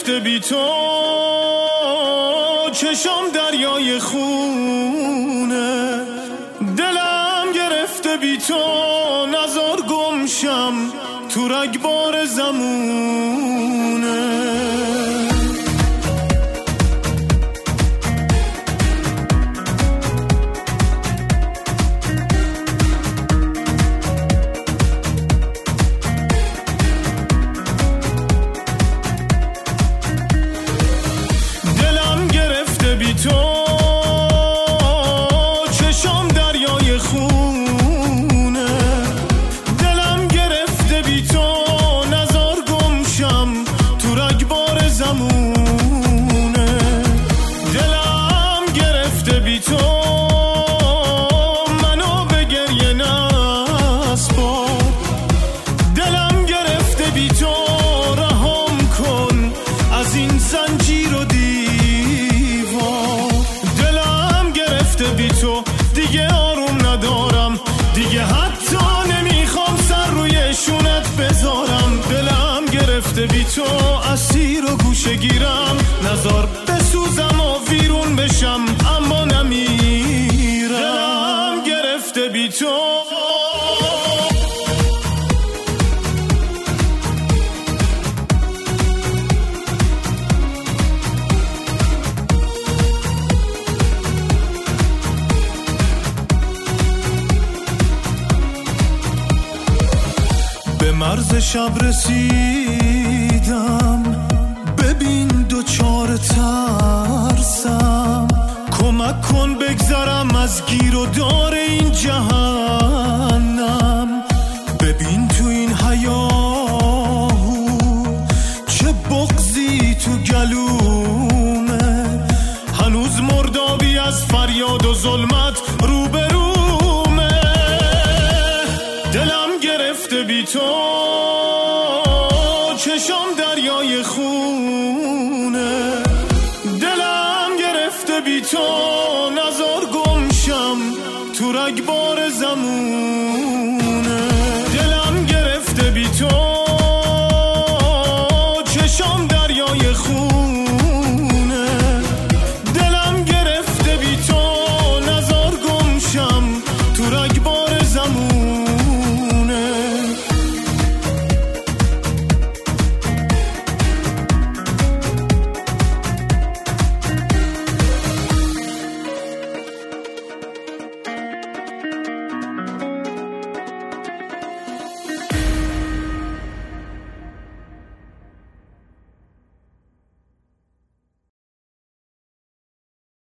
گرفته بی تو، چشام دریای خونه، دلم گرفته بی تو، نزار گمشم تو رگبار زمونه. دیگه آروم ندارم، دیگه حتی نمیخوام سر روی شونت بذارم. دلم گرفته بی تو، اسیر و گوشه گیرم، نزار بسوزم و ویرون بشم اما نمیرم. دلم گرفته بی تو. به مرز شب رسیدم، ببین دوچار ترسم، کمک کن بگذرم از گیر و دار این جهنم. ببین تو این هیاهو چه بغضی تو گلومه، هنوز مردابی از فریاد و ظلمت روبرومه. دلم گرفته بی تو، چشام دریای خونه، دلم گرفته بی تو،